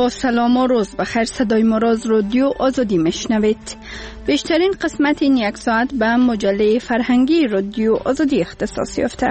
با سلام و روز بخیر. صدای ما را از رادیو آزادی میشنوید. بیشترین قسمت این یک ساعت به مجله فرهنگی رادیو آزادی اختصاص یافته.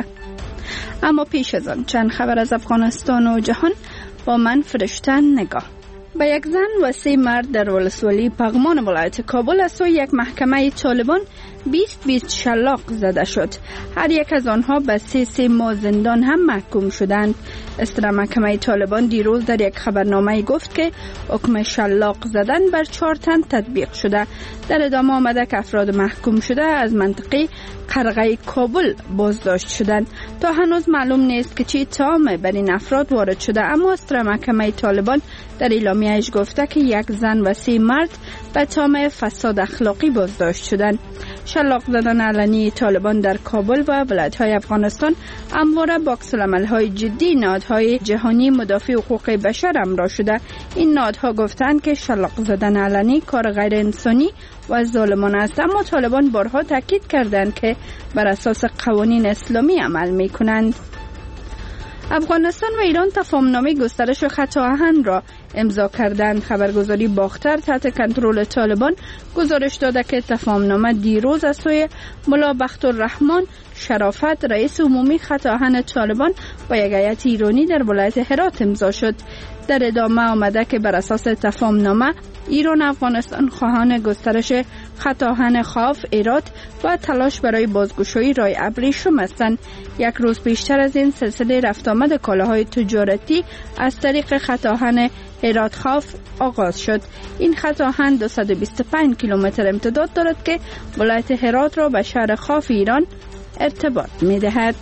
اما پیش از آن چند خبر از افغانستان و جهان با من فرشته نگاه. به یک زن و 3 مرد در ولسوالی پغمان ولایت کابل از سوی یک محکمه طالبان 20 شلاق زده شد. هر یک از آنها به 3 ماه زندان هم محکوم شدند. اصدر محکمه طالبان دیروز در یک خبرنامه گفت که حکم شلاق زدن بر 4 تن تطبیق شده. در ادامه آمده که افراد محکوم شده از منطقه قرغه کابل بازداشت شدند. تا هنوز معلوم نیست که چه اتهامی بر این افراد وارد شده، اما اصدر محکمه طالبان در اعلامیه‌اش گفته که یک زن و 3 مرد به تهم فساد اخلاقی بازداشت شدند. شلاق زدن علنی طالبان در کابل و ولایت‌های افغانستان همواره با عکس‌العمل‌های جدی نهادهای جهانی مدافع حقوق بشر همراه شده. این نهادها گفتند که شلاق زدن علنی کار غیر انسانی و ظالمانه است، اما طالبان بارها تاکید کردند که بر اساس قوانین اسلامی عمل می‌کنند. افغانستان و ایران تفاهمنامه گسترش خط آهن را امضا کردند. خبرگزاری باختر تحت کنترل طالبان گزارش داده که تفاهمنامه دیروز از سوی ملا بختالرحمن شرافت رئیس عمومی خط آهن طالبان با یک هیئت ایرانی در ولایت هرات امضا شد. در ادامه آمده که بر اساس تفاهمنامه ایران و افغانستان خواهان گسترش خط آهن خاف، هرات و تلاش برای بازگشایی راه ابریشم هستند. یک روز بیشتر از این سلسله رفت آمد کالاهای تجارتی از طریق خط آهن هرات خاف آغاز شد. این خط آهن 225 کیلومتر امتداد دارد که ولایت هرات را به شهر خاف ایران ارتباط می‌دهد.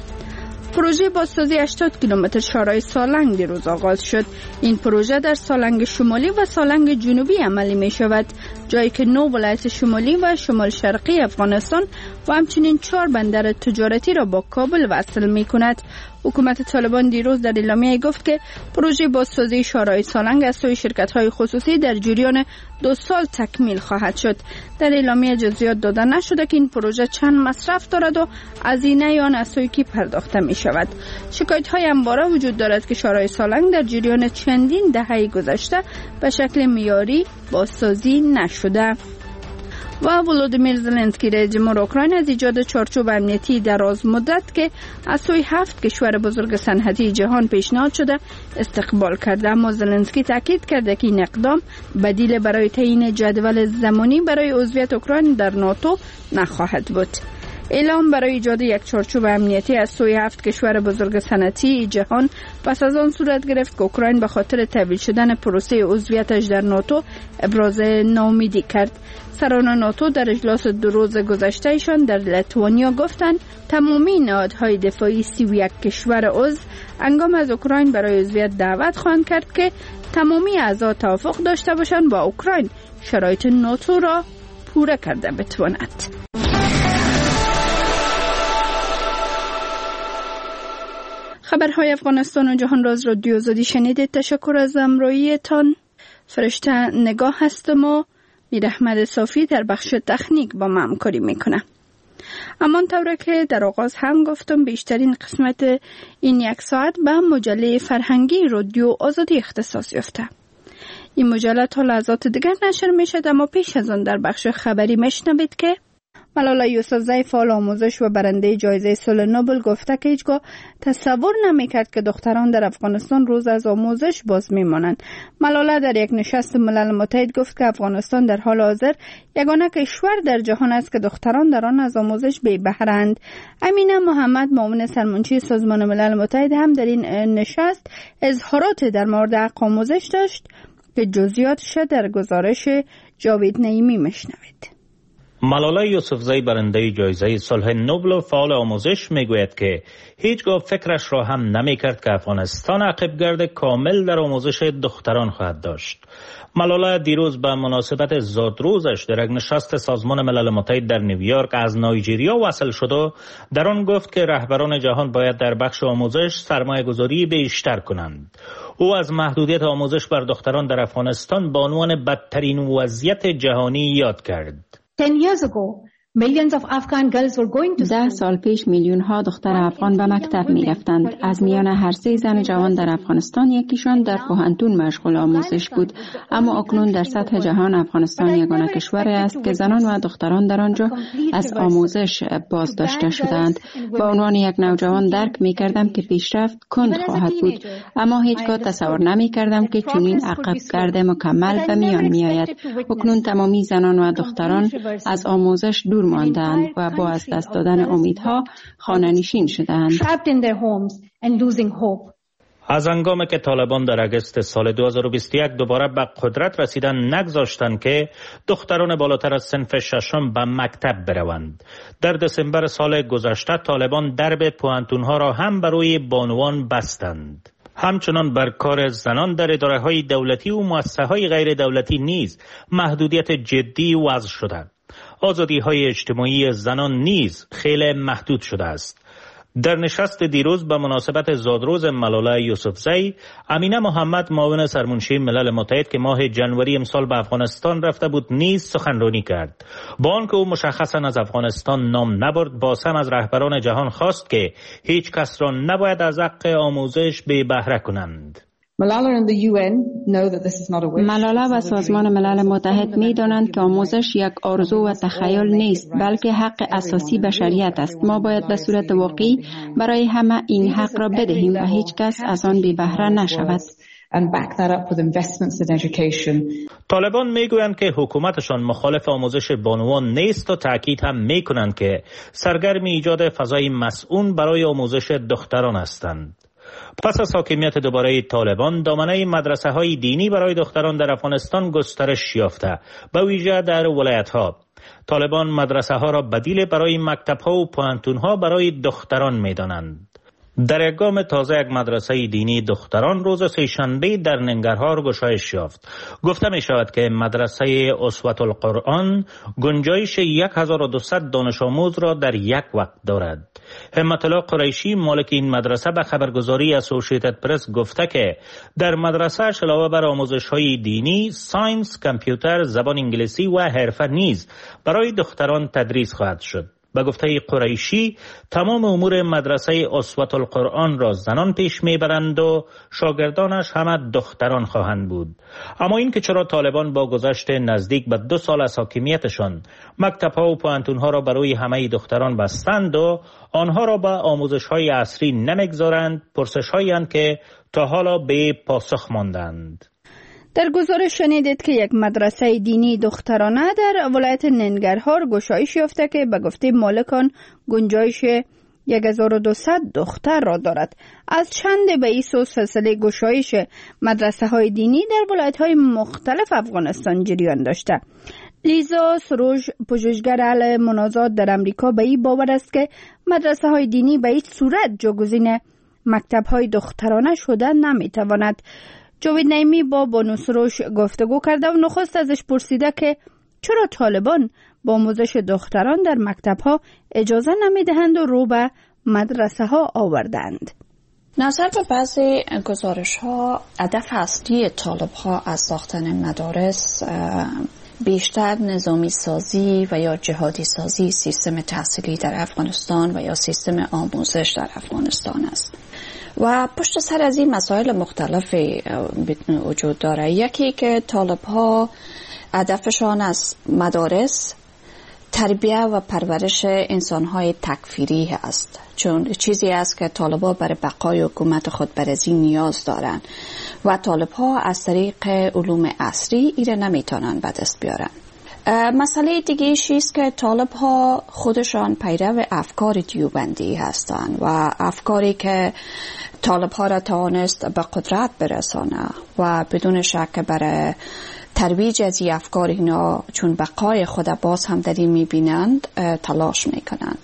پروژه بازسازی 80 کیلومتر شارع سالنگ دیروز آغاز شد. این پروژه در سالنگ شمالی و سالنگ جنوبی عملی می شود، جایی که 9 ولایت شمالی و شمال شرقی افغانستان و همچنین 4 بندر تجارتی را با کابل وصل می کند. حکومت طالبان دیروز در اعلامیه گفت که پروژه بازسازی شارع سالنگ از سوی شرکت‌های خصوصی در جریان 2 سال تکمیل خواهد شد. در اعلامیه جزئیات داده نشده که این پروژه چند مصرف دارد و هزینه آن از سوی کی پرداخته می شود. شکایت‌های همواره وجود دارد که شارع سالنگ در جریان چندین دهه گذشته به شکل معیاری بازسازی نشده. و ولودیمیر زلنسکی رئیس جمهور اوکراین از ایجاد چارچوب امنیتی دراز مدت که از سوی 7 کشور بزرگ صنعتی جهان پیشنهاد شده استقبال کرده، اما زلنسکی تاکید کرده که این اقدام بدیل برای تعیین جدول زمانی برای عضویت اوکراین در ناتو نخواهد بود. اعلام برای ایجاد یک چارچوب امنیتی از سوی 7 کشور بزرگ صنعتی جهان پس از آن صورت گرفت که اوکراین به خاطر تحویل شدن پروسه عضویتش در ناتو ابراز ناامیدی کرد. سران ناتو در اجلاس 2 روز گذشتهشان در لیتوانیا گفتند تمامی نهادهای دفاعی 31 کشور عضو هنگام از اوکراین برای عضویت دعوت خواهند کرد که تمامی اعضا توافق داشته باشند با اوکراین شرایط ناتو را پوره کرده بتواند. خبرهای افغانستان و جهان را از رادیو آزادی شنیدید. تشکر از همراهیتان. فرشته نگاه هستم و میر احمد صافی در بخش تکنیک با ما همکاری میکنه. امان طوره که در آغاز هم گفتم بیشترین قسمت این یک ساعت به مجله فرهنگی رادیو آزادی اختصاص یافته. این مجله تا لحظات دیگر نشر میشد، اما پیش از آن در بخش خبری میشنوید که ملاله یوسفزی فعال آموزش و برنده جایزه صلح نوبل گفته که هیچگاه تصور نمیکرد که دختران در افغانستان روز از آموزش باز میمانند. ملاله در یک نشست ملل متحد گفت که افغانستان در حال حاضر یگانه کشور در جهان است که دختران در آن از آموزش بی بهره‌اند. امینه محمد معاون سرمنشی سازمان ملل متحد هم در این نشست اظهارات در مورد حق آموزش داشت که جزئیاتش در گزارش جاوید نعیمی میشنوید. ملاله یوسفزی برنده جایزه صلح نوبل و فعال آموزش میگوید که هیچگاه فکرش را هم نمیکرد که افغانستان عقبگرد کامل در آموزش دختران خواهد داشت. ملاله دیروز به مناسبت زادروزش در یک نشست سازمان ملل متحد در نیویورک از نایجریا وصل شد و در آن گفت که رهبران جهان باید در بخش آموزش سرمایه‌گذاری بیشتر کنند. او از محدودیت آموزش بر دختران در افغانستان به عنوان بدترین وضعیت جهانی یاد کرد. 10 years ago, 10 سال پیش میلیون ها دختر افغان به مکتب می رفتند. از میان هر 3 زن جوان در افغانستان یکیشان در پوهنتون مشغول آموزش بود. اما اکنون در سطح جهان افغانستان یگانه کشوری است که زنان و دختران در آنجا از آموزش بازداشته شدند. به عنوان یک نوجوان درک می کردم که پیشرفت کند خواهد بود، اما هیچگاه تصور نمی کردم که چنین عقب گرد مکمل به میان می آید. اکنون تمامی زنان و دختران از آموزش دور ماندند و با از دست دادن امیدها خانه نشین شدند. از هنگامی که طالبان در اگست سال 2021 دوباره به قدرت رسیدن نگذاشتند که دختران بالاتر از صنف ششم به مکتب بروند. در دسامبر سال گذشته طالبان درب پوهنتونها را هم برای بانوان بستند. همچنان بر کار زنان در اداره‌های دولتی و مؤسسه‌های غیر دولتی نیز محدودیت جدی وضع شده. آزادی‌های اجتماعی زنان نیز خیلی محدود شده است. در نشست دیروز به مناسبت زادروز ملاله یوسفزی، امینه محمد معاون سرمنشی ملل متحد که ماه جنوری امسال به افغانستان رفته بود نیز سخنرانی کرد. با آنکه او مشخصا از افغانستان نام نبرد، باز هم از رهبران جهان خواست که هیچ کس را نباید از حق آموزش بی بهره کنند. ملاله و سازمان ملل متحد می دانند که آموزش یک آرزو و تخیل نیست، بلکه حق اساسی بشریت است. ما باید به صورت واقعی برای همه این حق را بدهیم و هیچ کس از آن بی بهره نشود. طالبان میگویند که حکومتشان مخالف آموزش بانوان نیست و تاکید هم میکنند که سرگرم ایجاد فضای مسئول برای آموزش دختران هستند. پس از حاکمیت دوباره طالبان، دامنه مدرسه های دینی برای دختران در افغانستان گسترش یافته، به ویژه در ولایت ها. طالبان مدرسه ها را بدیل برای مکتب ها و پوهنتون ها برای دختران می دانند. در یک گام تازه یک مدرسه دینی دختران روز سه‌شنبه در ننگرهار گشایش یافت. گفته می شود که مدرسه اسوة القرآن گنجایش 1200 دانش آموز را در یک وقت دارد. همت الله قریشی مالک این مدرسه به خبرگزاری اسوسییتد پرس گفته که در مدرسه علاوه بر آموزش های دینی، ساینس، کامپیوتر، زبان انگلیسی و حرفه نیز برای دختران تدریس خواهد شد. به گفته قریشی، تمام امور مدرسه اسوة القرآن را زنان پیش میبرند و شاگردانش همه دختران خواهند بود. اما این که چرا طالبان با گذشت نزدیک به 2 سال از حاکمیتشان مکتب‌ها و پوهنتون‌ها را برای همه دختران بستند و آنها را به آموزش‌های عصری نمیگذارند، پرسش‌هایی اند که تا حالا به پاسخ ماندند. در گزارش شنیدید که یک مدرسه دینی دخترانه در ولایت ننگرهار گشایش یافته که به گفته مالکان گنجایش 1200 دختر را دارد. از چند به ایسو سلسله گشایش مدرسه های دینی در ولایت های مختلف افغانستان جریان داشته. لیزا سروش، پژوهشگر اهل مناظات در امریکا، به این باور است که مدرسه های دینی به هیچ صورت جایگزین مکتب های دخترانه شده نمیتواند. جاوید نعیمی با بانو سروش گفتگو کرده و نخست ازش پرسیده که چرا طالبان با آموزش دختران در مکتب‌ها اجازه نمیدهند و رو به مدرسه ها آوردند. نظر به بعضی گزارش‌ها، هدف اصلی طالب‌ها از ساختن مدارس بیشتر نظامی سازی و یا جهادی سازی سیستم تحصیلی در افغانستان و یا سیستم آموزش در افغانستان است. و پشت سر از این مسائل مختلفی وجود داره. یکی که طالب‌ها هدفشان از مدارس تربیه و پرورش انسان‌های تکفیری است، چون چیزی است که طالب‌ها برای بقای حکومت خود بر از این نیاز دارند و طالب‌ها از طریق علوم عصری ایره نمیتونن به دست بیارن. مسئله دیگه چیست که طالب‌ها خودشان پیرو افکار دیوبندی هستند و افکاری که طالب‌ها را توانست به قدرت برسانه و بدون شک برای ترویج از این افکار اینا چون بقای خود باز هم در این میبینند تلاش میکنند.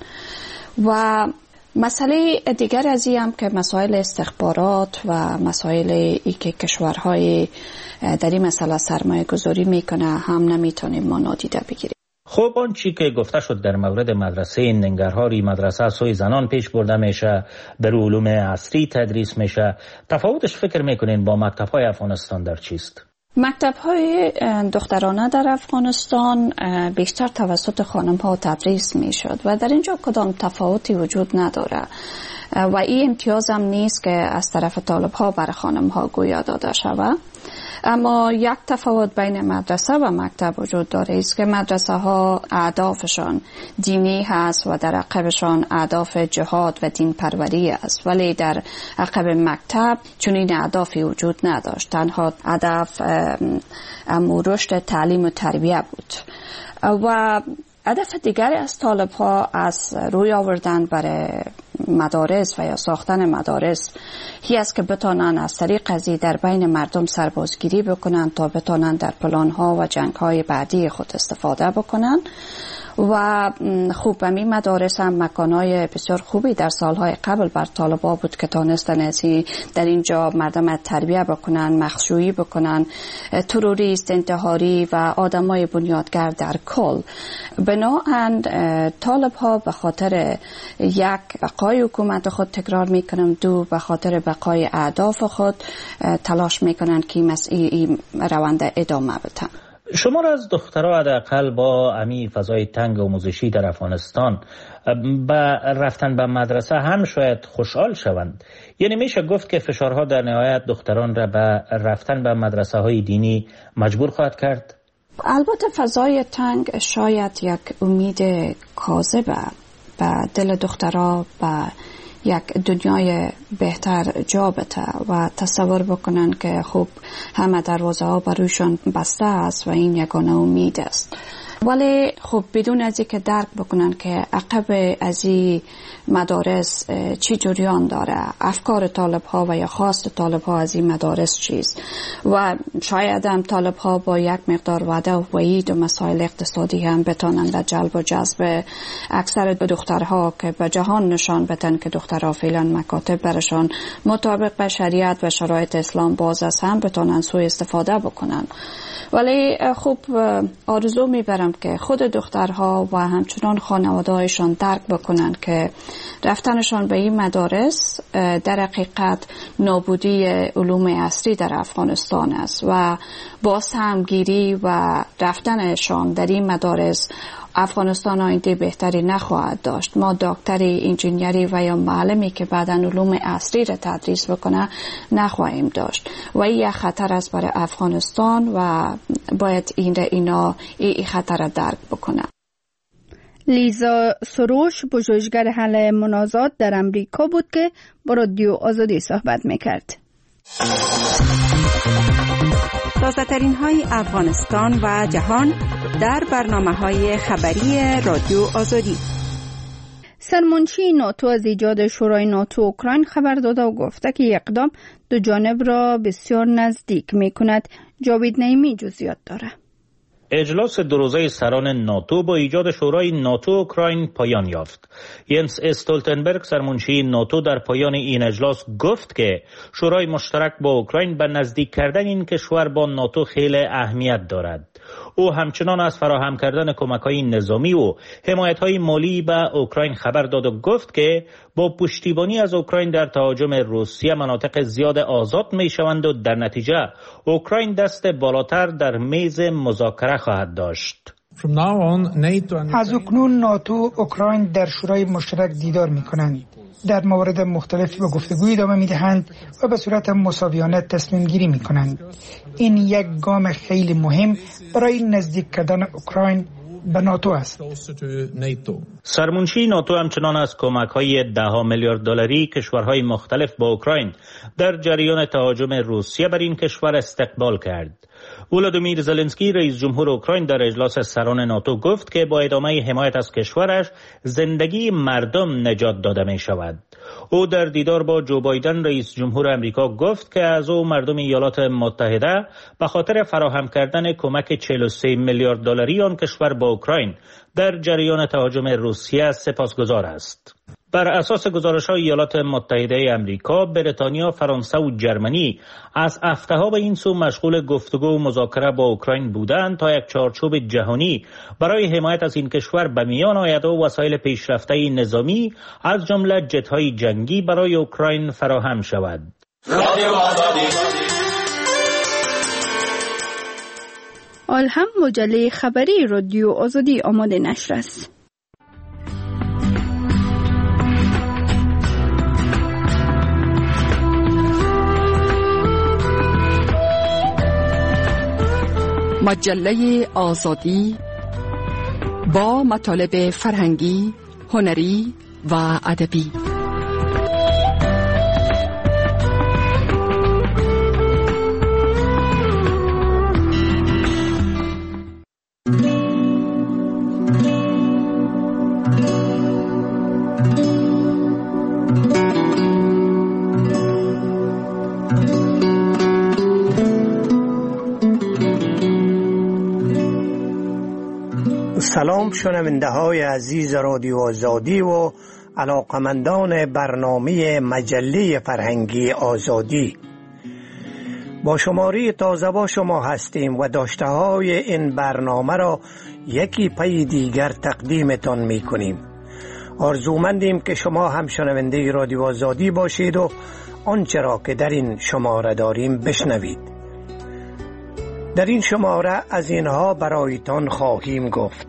و مسئله دیگر از این هم که مسائل استخبارات و مسائل ای که کشورهای در این مسئله سرمایه گذاری میکنه هم نمیتونیم ما نادیده بگیریم. خب آن چی که گفته شد در مورد مدرسه ننگرهاری، مدرسه سوی زنان پیش برده میشه، در علوم عصری تدریس میشه، تفاوتش فکر میکنین با مکتب‌های افغانستان در چیست؟ مکتب‌های دخترانه در افغانستان بیشتر توسط خانم‌ها تدریس می‌شد و در اینجا کدام تفاوتی وجود نداره و این امتیاز هم نیست که از طرف طالب‌ها بر خانم‌ها گویا داده شود. اما یک تفاوت بین مدرسه و مکتب وجود داره است که مدرسه ها اهدافشان دینی هست و در عقبشان اهداف جهاد و دین پروری است، ولی در عقب مکتب چنین اهدافی وجود نداشت. تنها هدف رشد تعلیم و تربیه بود و هدف دیگری از طالب ها از روی آوردن برای مدارس و یا ساختن مدارس هی است که بتانن از طریق قضیه در بین مردم سربازگیری بکنن تا بتانن در پلان ها و جنگ های بعدی خود استفاده بکنن و خوب همین مدارس هم مکانهای بسیار خوبی در سالهای قبل بر طالبا بود که تانستن در اینجا مردم تربیه بکنن، مخشویی بکنن، تروریست، انتحاری و آدمای بنیادگر در کل. بنابراین طالب ها به خاطر یک بقای حکومت خود تکرار میکنن، دو به خاطر بقای اهداف خود تلاش میکنن که این روند ادامه بدن. شما را از دخترها حداقل با امی فضای تنگ آموزشی در افغانستان به رفتن به مدرسه هم شاید خوشحال شوند. یعنی میشه گفت که فشارها در نهایت دختران را به رفتن به مدرسه های دینی مجبور خواهد کرد؟ البته فضای تنگ شاید یک امید کاذبه به دل دخترها به یک دنیای بهتر جا بده و تصور بکنن که خب همه دروازه ها بروشان بسته است و این یگانه امید است. ولی خب بدون از اینکه درک بکنن که عقب از این مدارس چی جریان داره، افکار طالب ها و یا خواست طالب ها از این مدارس چیست و شاید هم طالب ها با یک مقدار وعده و وعید و مسائل اقتصادی هم بتانند در جلب و جذب اکثر دخترها که به جهان نشان بدن که دخترها فعلا مکاتب برشان مطابق به شریعت و شرایط اسلام باز است هم بتانند سوء استفاده بکنن. ولی خب آرزو میبرم که خود دخترها و همچنان خانواده‌هایشان درک بکنن که رفتنشان به این مدارس در حقیقت نابودی علوم عصری در افغانستان است و با همگیری و رفتنشان در این مدارس افغانستان آینده بهتری نخواهد داشت. ما دکتری، انجینیری و یا معلمی که بعداً علوم عصری را تدریس بکنه نخواهیم داشت و این خطر است برای افغانستان و باید این خطر را درک بکنه. لیزا سروش، پژوهشگر حل منازعات در امریکا بود که با رادیو آزادی صحبت میکرد. تازه‌ترین های افغانستان و جهان در برنامه‌های خبری رادیو آزادی. سرمنشی ناتو از ایجاد شورای ناتو اوکراین خبر داده و گفته که اقدام دو جانب را بسیار نزدیک می‌کند. جاوید نعیمی جزئیات دارد. اجلاس دو روزه سران ناتو با ایجاد شورای ناتو اوکراین پایان یافت. ینس استولتنبرگ سرمنشی ناتو در پایان این اجلاس گفت که شورای مشترک با اوکراین به نزدیک کردن این کشور با ناتو خیلی اهمیت دارد. او همچنان از فراهم کردن کمک‌های نظامی و حمایت‌های مالی به اوکراین خبر داد و گفت که با پشتیبانی از اوکراین در تهاجم روسیه مناطق زیاد آزاد می‌شوند و در نتیجه اوکراین دست بالاتر در میز مذاکره خواهد داشت. از اکنون ناتو اوکراین در شورای مشترک دیدار می‌کنند. در موارد مختلف به گفتگوی ادامه می‌دهند و به صورت مساویانه تصمیم گیری می‌کنند. این یک گام خیلی مهم برای نزدیک کردن اوکراین به ناتو است. سرمنشی ناتو همچنان از کمک‌های 10 میلیارد دلاری کشورهای مختلف با اوکراین در جریان تهاجم روسیه بر این کشور استقبال کرد. ولادیمیر زلنسکی رئیس جمهور اوکراین در اجلاس سران ناتو گفت که با ادامه حمایت از کشورش زندگی مردم نجات داده می شود. او در دیدار با جو بایدن رئیس جمهور امریکا گفت که از او مردم ایالات متحده به خاطر فراهم کردن کمک 43 میلیارد دلاری آن کشور با اوکراین در جریان تهاجم روسیه سپاسگزار است. بر اساس گزارش‌های ایالات متحده امریکا، بریتانیا، فرانسه و جرمنی از هفته‌ها به این سو مشغول گفتگو و مذاکره با اوکراین بودند تا یک چارچوب جهانی برای حمایت از این کشور به میان آید و وسایل پیشرفته نظامی از جمله جت‌های جنگی برای اوکراین فراهم شود. آل هم مجله خبری رادیو آزادی آماده نشر است. مجله آزادی با مطالب فرهنگی، هنری و ادبی. سلام شنونده های عزیز رادیو آزادی و علاقمندان برنامه مجله فرهنگی آزادی. با شماره تازه با شما هستیم و داشته های این برنامه را یکی پی دیگر تقدیمتان می کنیم. آرزومندیم که شما هم شنونده رادیو آزادی باشید و آنچه را که در این شماره داریم بشنوید. در این شماره از اینها برایتان خواهیم گفت: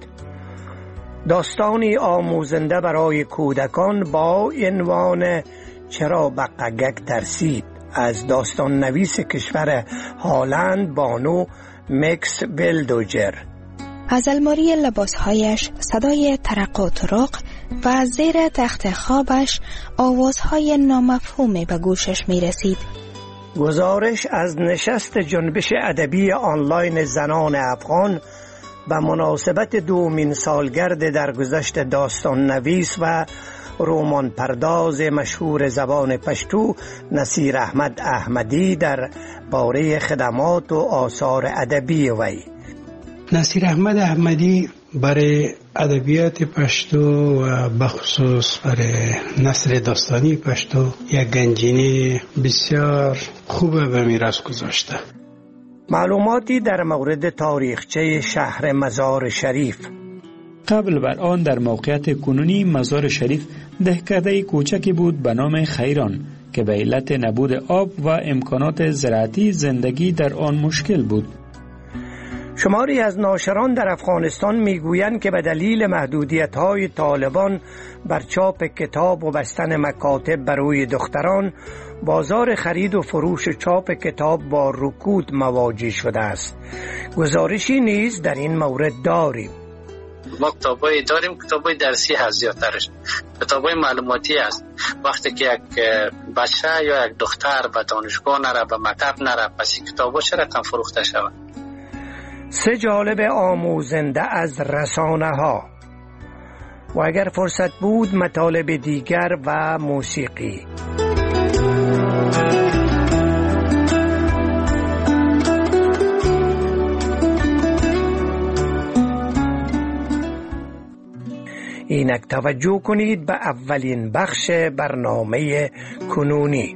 داستانی آموزنده برای کودکان با عنوان چرا بقگک ترسید از داستان نویس کشور هالند بانو مکس ولدوجر. از الماری لباسهایش صدای ترق و ترق و زیر تخت خوابش آوازهای نامفهومی به گوشش می رسید. گزارش از نشست جنبش ادبی آنلاین زنان افغان به مناسبت 2مین سالگرد درگذشت داستان نویس و رمان پرداز مشهور زبان پشتو نصیر احمد احمدی در باره خدمات و آثار ادبی وی. نصیر احمد احمدی برای ادبیات پشتو و بخصوص برای نثر داستانی پشتو یک گنجینه بسیار خوب به میراث گذاشته. معلوماتی در مورد تاریخچه شهر مزار شریف. قبل بر آن در موقعیت کنونی مزار شریف دهکده کوچکی بود به نام خیران که به علت نبود آب و امکانات زراعتی زندگی در آن مشکل بود. شماری از ناشران در افغانستان میگویند که به دلیل محدودیت‌های طالبان بر چاپ کتاب و بستن مکاتب برای دختران، بازار خرید و فروش چاپ کتاب با رکود مواجه شده است. گزارشی نیز در این مورد داریم. ما کتابایی داریم، کتابای درسی هست زیادترش، کتابای معلوماتی است. وقتی که یک بچه یا یک دختر به دانشگاه نره، به مکتب نره، پس این کتابا چرا کم فروخته شود؟ 3 جالب آموزنده از رسانه ها و اگر فرصت بود مطالب دیگر و موسیقی. اینک توجه کنید به اولین بخش برنامه کنونی.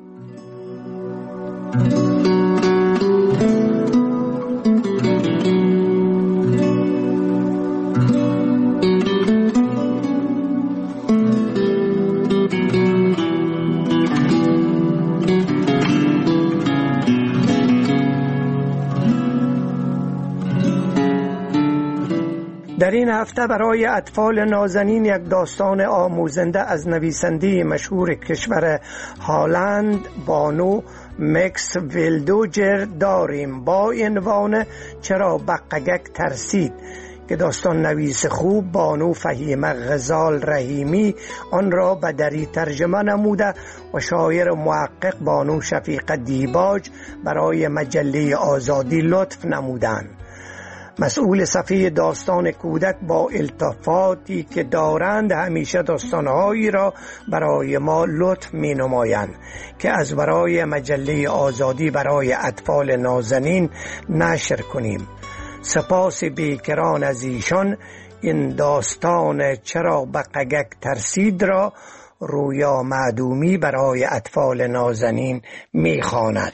در این هفته برای اطفال نازنین یک داستان آموزنده از نویسنده مشهور کشور هالند بانو مکس ولدوجر داریم با عنوان چرا بقگک ترسید که داستان نویس خوب بانو فهیمه غزال رحیمی آن را به دری ترجمه نموده و شاعر محقق بانو شفیقه دیباج برای مجله آزادی لطف نمودند. مسئول صفحه داستان کودک با التفاتی که دارند همیشه داستانهایی را برای ما لطف می نمایند که از برای مجله آزادی برای اطفال نازنین نشر کنیم. سپاس بیکران از ایشان این داستان چرا بقگک ترسید را رویا معدومی برای اطفال نازنین می خواند.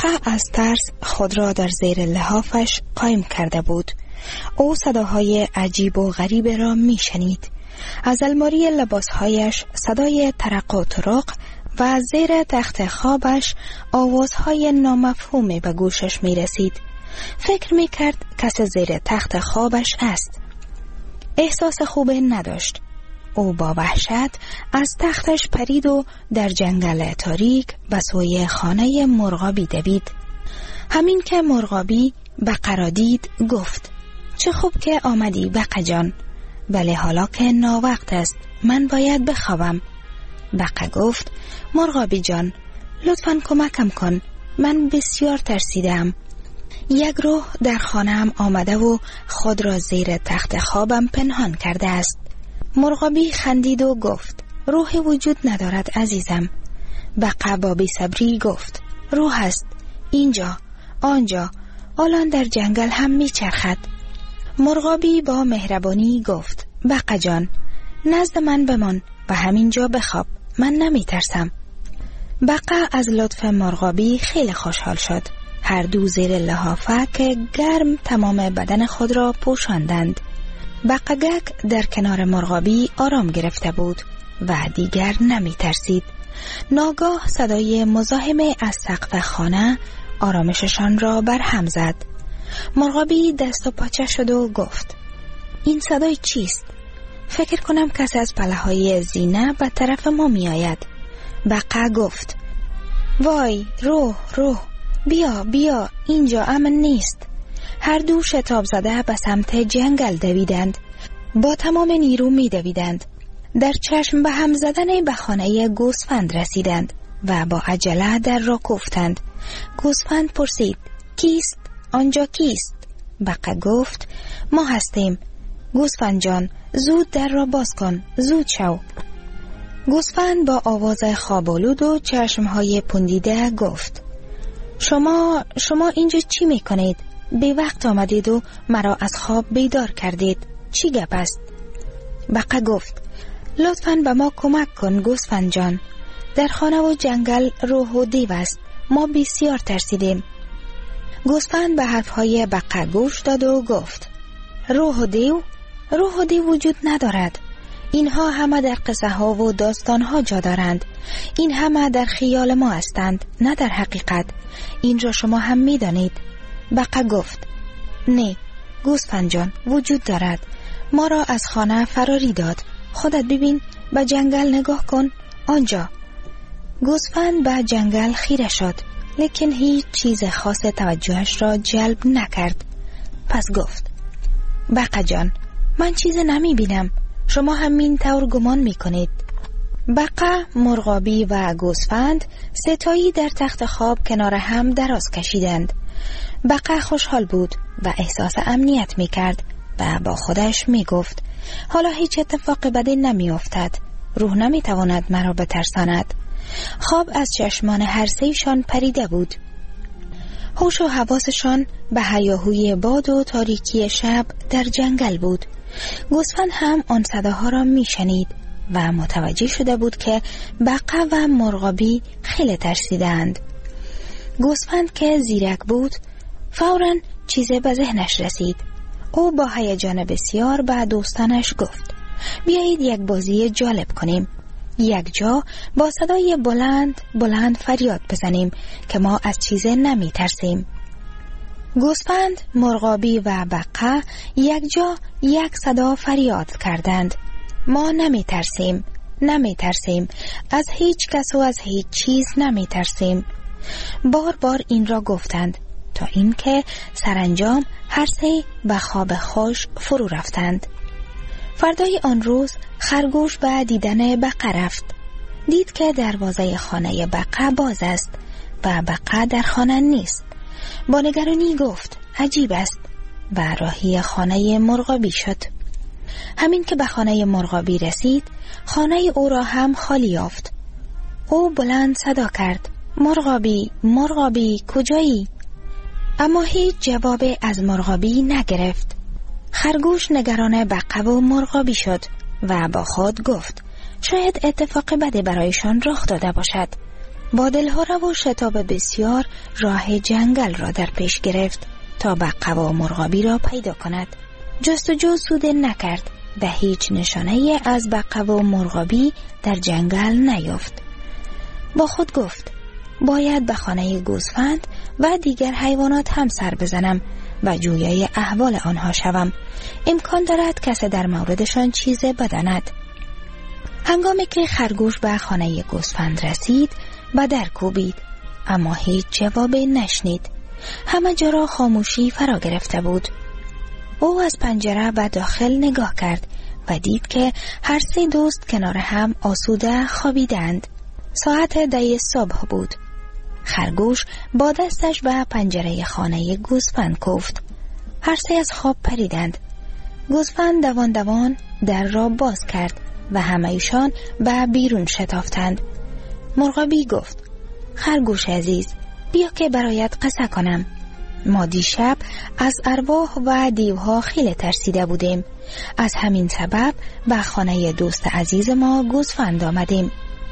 بقا از ترس خود را در زیر لحافش قایم کرده بود. او صداهای عجیب و غریب را می شنید. از الماری لباسهایش صدای ترق و طرق و زیر تخت خوابش آوازهای نامفهومی به گوشش می رسید. فکر می کرد کس زیر تخت خوابش است. احساس خوب نداشت. او با وحشت از تختش پرید و در جنگل تاریک به سوی خانه مرغابی دوید. همین که مرغابی بقا را دید گفت: چه خوب که آمدی بقا جان، ولی حالا که ناوقت است من باید بخوابم. بقا گفت: مرغابی جان لطفاً کمکم کن، من بسیار ترسیدم. یک روح در خانه‌ام آمده و خود را زیر تخت خوابم پنهان کرده است. مرغابی خندید و گفت: روحی وجود ندارد عزیزم. بقا با بی‌صبری گفت: روح است، اینجا، آنجا، الان در جنگل هم میچرخد. مرغابی با مهربانی گفت: بقا جان نزد من بمان و همینجا بخواب، من نمیترسم. بقا از لطف مرغابی خیلی خوشحال شد. هر دو زیر لحافک گرم تمام بدن خود را پوشاندند. بقگک در کنار مرغابی آرام گرفته بود و دیگر نمی ترسید. ناگاه صدای مزاحم از سقف خانه آرامششان را برهم زد. مرغابی دست و پاچه شد و گفت: این صدای چیست؟ فکر کنم کسی از پله‌های زینه به طرف ما می آید. بقا گفت: وای، روح، بیا، اینجا امن نیست. هر دو شتاب زده به سمت جنگل دویدند. با تمام نیرو می دویدند. در چشم به هم زدن به خانه گوسفند رسیدند و با عجله در را کوفتند. گوسفند پرسید: کیست؟ آنجا کیست؟ بقا گفت: ما هستیم. گوسفند جان زود در را باز کن، زود شو. گوسفند با آواز خوابالود و چشمهای پوندیده گفت: شما اینجا چی میکنید؟ به وقت آمدید و مرا از خواب بیدار کردید. چی گپ است؟ بقا گفت: لطفاً به ما کمک کن گوسفند جان. در خانه و جنگل روح و دیو است. ما بسیار ترسیدیم. گوسفند به حرفهای بقا گوش داد و گفت: روح و دیو وجود ندارد. اینها همه در قصه ها و داستان ها جا دارند. این همه در خیال ما هستند، نه در حقیقت. این را شما هم می دانید. بقا گفت: نه گوسفند جان، وجود دارد. ما را از خانه فراری داد. خودت ببین، به جنگل نگاه کن، آنجا. گوسفند به جنگل خیره شد، لیکن هیچ چیز خاص توجهش را جلب نکرد. پس گفت: بقا جان من چیز نمی بینم، شما همین طور گمان می کنید. بقا، مرغابی و گوسفند ستایی در تخت خواب کنار هم دراز کشیدند. بقا خوشحال بود و احساس امنیت می کرد و با خودش می گفت: حالا هیچ اتفاق بدی نمی افتد. روح نمی تواند مرا بترساند. خواب از چشمان هر سه‌شان پریده بود. هوش و حواسشان به هیاهوی باد و تاریکی شب در جنگل بود. گوسفند هم آن صداها را می شنید و متوجه شده بود که بقا و مرغابی خیلی ترسیدند. گوسفند که زیرک بود فوراً چیزی به ذهنش رسید. او با هیجان بسیار به دوستانش گفت: بیایید یک بازی جالب کنیم. یک جا با صدای بلند فریاد بزنیم که ما از چیزی نمی ترسیم. گوسفند، مرغابی و بقا یک جا یک صدا فریاد کردند: ما نمی ترسیم، از هیچ کس و از هیچ چیز نمی ترسیم. بار این را گفتند تا اینکه سرانجام هر سه به خواب خوش فرو رفتند. فردای آن روز خرگوش به دیدن بقا رفت. دید که دروازه خانه بقا باز است و بقا در خانه نیست. با نگرانی گفت: عجیب است و راهی خانه مرغابی شد. همین که به خانه مرغابی رسید، خانه او را هم خالی یافت. او بلند صدا کرد: مرغابی کجایی؟ اما هیچ جواب از مرغابی نگرفت. خرگوش نگران بقا و مرغابی شد و با خود گفت: شاید اتفاق بدی برایشان رخ داده باشد. با دلهره و شتاب بسیار راه جنگل را در پیش گرفت تا بقه و مرغابی را پیدا کند. جستجو سود نکرد و هیچ نشانه از بقه و مرغابی در جنگل نیافت. با خود گفت باید به خانه گوسفند و دیگر حیوانات هم سر بزنم و جویای احوال آنها شوم. امکان دارد کسی در موردشان چیز بداند. هنگامی که خرگوش به خانه گوسفند رسید به در کوبید، اما هیچ جوابی نشنید. همه جا را خاموشی فرا گرفته بود. او از پنجره به داخل نگاه کرد و دید که هر سه دوست کنار هم آسوده خوابیدند. ساعت 10 صبح بود. خرگوش با دستش به پنجره خانه گوسفند کوفت. هر سه از خواب پریدند. گوسفند دوان دوان در را باز کرد و همه ایشان به بیرون شتافتند. مرغابی گفت خرگوش عزیز، بیا که برایت قصه کنم. ما دیشب از ارواح و دیوها خیلی ترسیده بودیم. از همین سبب به خانه دوست عزیز ما گوسفند آمدیم.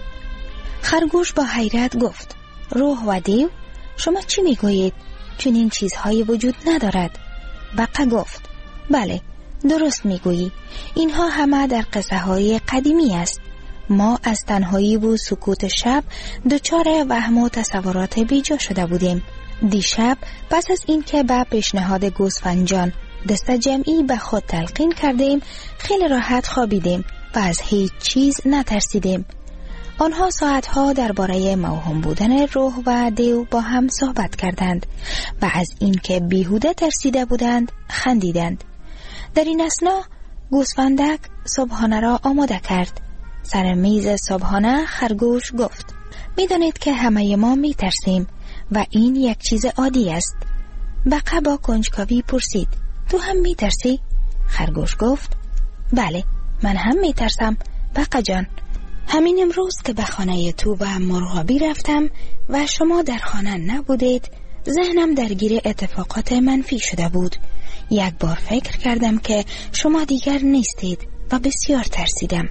خرگوش با حیرت گفت روح و دیو؟ شما چی میگویید؟ چون این چیزهایی وجود ندارد. بقه گفت بله، درست میگویی. اینها همه در قصه های قدیمی است. ما از تنهایی و سکوت شب دچار وهم و تصورات بیجا شده بودیم. دیشب پس از این که به پیشنهاد گوسفندجان دست جمعی به خود تلقین کردیم، خیلی راحت خوابیدیم و از هیچ چیز نترسیدیم. آنها ساعتها درباره موهوم بودن روح و دیو با هم صحبت کردند و از این که بیهوده ترسیده بودند خندیدند. در این اثنا گوسفندک صبحانه را آماده کرد. سر میز صبحانه خرگوش گفت میدانید که همه ما میترسیم و این یک چیز عادی است. بقه با کنجکاوی پرسید تو هم میترسی؟ خرگوش گفت بله، من هم میترسم بقه جان. همین امروز که به خانه تو و مرغابی رفتم و شما در خانه نبودید، ذهنم درگیر اتفاقات منفی شده بود. یک بار فکر کردم که شما دیگر نیستید و بسیار ترسیدم.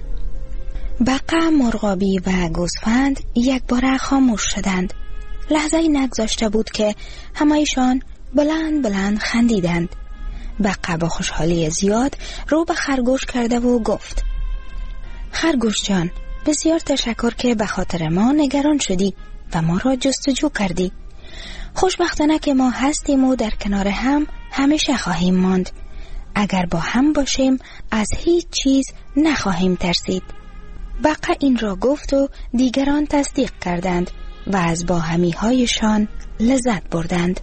بقه، مرغابی و گوسفند یک بار خاموش شدند. لحظه نگذاشته بود که همه‌شان بلند بلند خندیدند. بقه با خوشحالی زیاد رو به خرگوش کرده و گفت خرگوش جان، بسیار تشکر که به خاطر ما نگران شدی و ما را جستجو کردی. خوشبختانه که ما هستیم و در کنار هم همیشه خواهیم ماند. اگر با هم باشیم از هیچ چیز نخواهیم ترسید. بقه این را گفت و دیگران تصدیق کردند و از باهمی هایشان لذت بردند.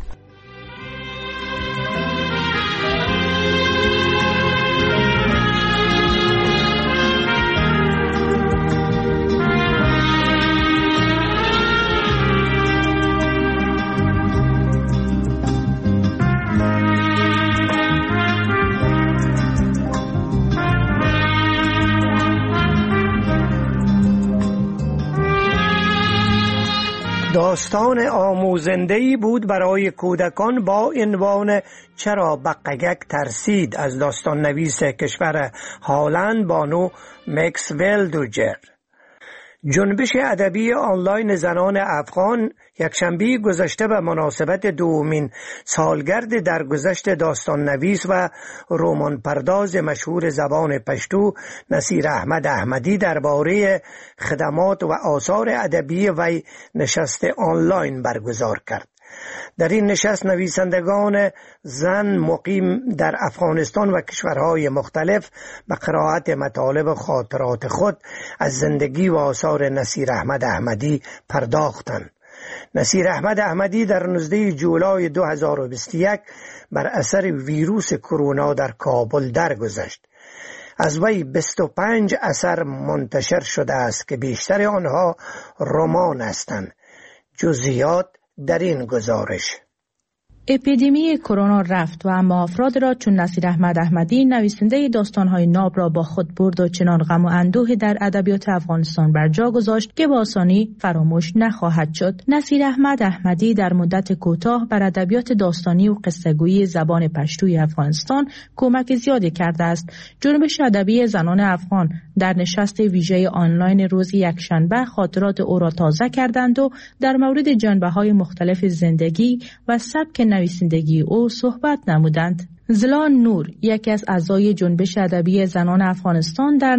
داستان آموزنده‌ای بود برای کودکان با عنوان چرا بقگک ترسید از داستان نویس کشور هالند بانو مکس ویلدوجر. جنبش ادبی آنلاین زنان افغان یکشنبه گذشته به مناسبت دومین سالگرد درگذشت داستان نویس و رمان پرداز مشهور زبان پشتو نصیر احمد احمدی درباره خدمات و آثار ادبی وی نشست آنلاین برگزار کرد. در این نشست نویسندگان زن مقیم در افغانستان و کشورهای مختلف به قرائت مطالب و خاطرات خود از زندگی و آثار نصیر احمد احمدی پرداختند. نصیر احمد احمدی در 19 جولای 2021 بر اثر ویروس کرونا در کابل درگذشت. از وی 25 اثر منتشر شده است که بیشتر آنها رمان هستند. جزئیات در این گزارش. اپیدمی کرونا رفت و اما افراد را چون نصیر احمد احمدی نویسنده داستان‌های ناب را با خود برد و چنان غم و اندوه در ادبیات افغانستان بر جا گذاشت که با آسانی فراموش نخواهد شد. نصیر احمد احمدی در مدت کوتاه بر ادبیات داستانی و قصه‌گویی زبان پشتوی افغانستان کمک زیادی کرده است. جنبش ادبی زنان افغان در نشست ویژه آنلاین روز یکشنبه خاطرات او را تازه کردند و در مورد جنبه‌های مختلف زندگی و سبک نویسندگی او صحبت نمودند. زلان نور، یکی از اعضای جنبش ادبی زنان افغانستان، در